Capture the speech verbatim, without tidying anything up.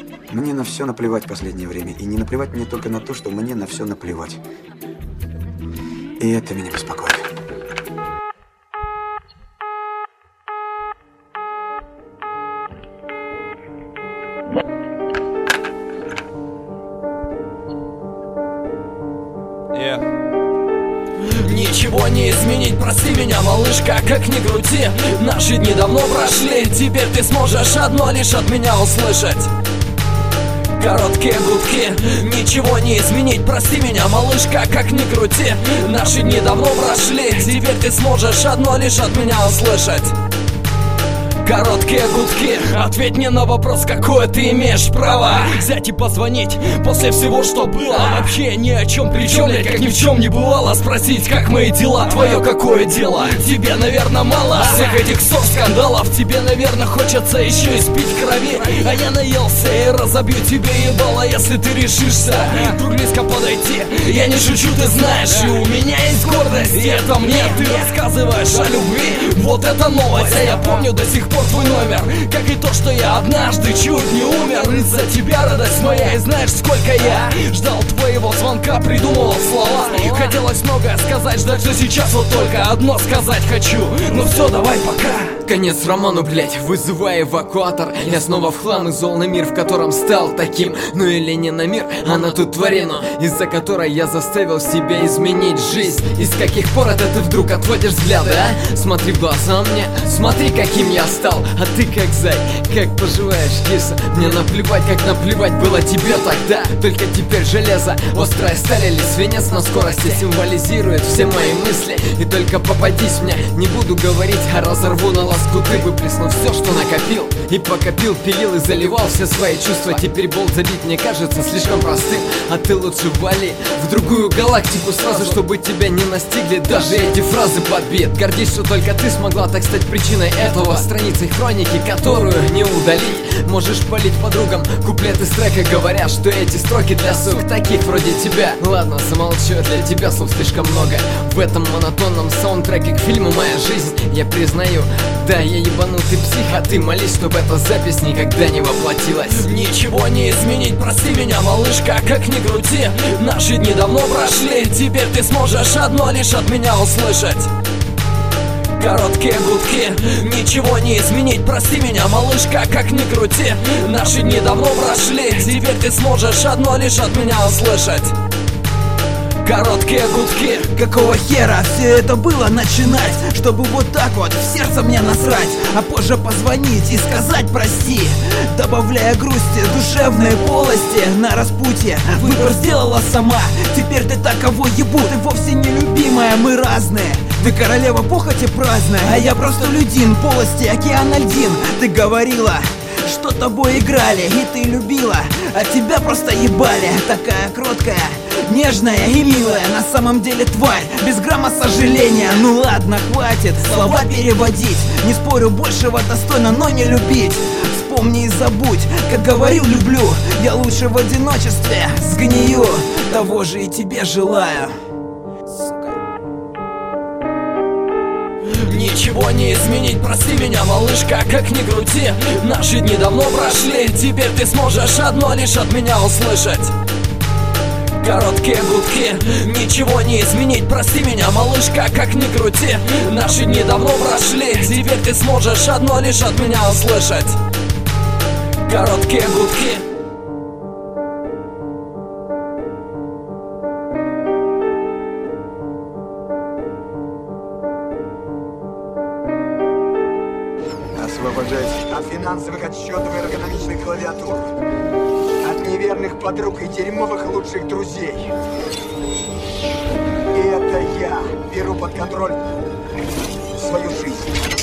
Мне на все наплевать в последнее время. И не наплевать мне только на то, что мне на все наплевать. И это меня беспокоит. Yeah. Ничего не изменить, прости меня, малышка, как ни крути. Наши дни давно прошли, теперь ты сможешь одно лишь от меня услышать. Короткие гудки, ничего не изменить, прости меня, малышка, как ни крути. Наши дни давно прошли, теперь ты сможешь одно лишь от меня услышать. Короткие гудки, ответь мне на вопрос, какое ты имеешь право взять и позвонить после всего, что было. Вообще ни о чем, причем, блядь, как ни в чем не бывало. Спросить, как мои дела, твое какое дело? Тебе, наверное, мало всех этих ссор, скандалов. Тебе, наверное, хочется еще и спить крови. А я наелся и разобью тебе ебало, если ты решишься вдруг близко подойти. Я не шучу, ты знаешь, и у меня есть гордость, и это мне ты рассказываешь о любви. Вот это новость, а я помню до сих пор твой номер, как и то, что я однажды чуть не умер из-за тебя, радость моя. И знаешь, сколько я ждал твоего звонка, придумывал слова. Хотелось многое сказать, ждать, что сейчас вот только одно сказать хочу. Ну все, давай, пока. Конец роману, блять, вызывая эвакуатор. Я снова в хлам и зол на мир, в котором стал таким. Ну или не на мир, а на ту тварину, из-за которой я заставил себя изменить жизнь. И с каких пор это ты вдруг отводишь взгляд, а? Смотри в глаза мне, смотри, каким я стал. А ты как зай, как поживаешь, киса? Мне наплевать, как наплевать было тебе тогда. Только теперь железо, острая сталь или свинец на скорости символизирует все мои мысли. И только попадись мне, не буду говорить, а разорву на лоскуты, выплесну все, что накопил. И пока пил, пилил и заливал все свои чувства. Теперь болт забить мне кажется слишком простым. А ты лучше вали в другую галактику сразу, чтобы тебя не настигли даже эти фразы подбит. Гордись, что только ты смогла так стать причиной этого. Страницей хроники, которую не удалить. Можешь палить подругам куплеты с трека, говоря, что эти строки для сук таких вроде тебя. Ладно, замолчу, для тебя слов слишком много в этом монотонном саундтреке к фильму «Моя жизнь». Я признаю, да, я ебанутый псих, а ты молись, чтобы эта запись никогда не воплотилась. Ничего не изменить, прости меня, малышка, как ни крути. Наши дни давно прошли, теперь ты сможешь одно лишь от меня услышать. Короткие гудки, ничего не изменить, прости меня, малышка, как ни крути. Наши дни давно прошли, теперь ты сможешь одно лишь от меня услышать. Короткие гудки. Какого хера все это было начинать, чтобы вот так вот в сердце мне насрать, а позже позвонить и сказать прости, добавляя грусти душевные полости на распутье. Выбор сделала сама, теперь ты так кого ебу. Ты вовсе не любимая, мы разные. Ты королева похоти праздная, а я просто людин, полости океан льдин. Ты говорила, что тобой играли, и ты любила, а тебя просто ебали. Такая кроткая, нежная и милая, на самом деле тварь, без грамма сожаления. Ну ладно, хватит слова переводить, не спорю, большего достойно, но не любить. Вспомни и забудь, как говорил, люблю. Я лучше в одиночестве сгнию, того же и тебе желаю. Ничего не изменить, прости меня, малышка, как ни крути. Наши дни давно прошли, теперь ты сможешь одно лишь от меня услышать. Короткие гудки, ничего не изменить, прости меня, малышка, как ни крути. Наши дни давно прошли, теперь ты сможешь одно лишь от меня услышать. Короткие гудки. Освобождайся от финансовых отчетов и эргономичных клавиатур, от неверных подруг и дерьмовых лучших друзей. И это я беру под контроль свою жизнь.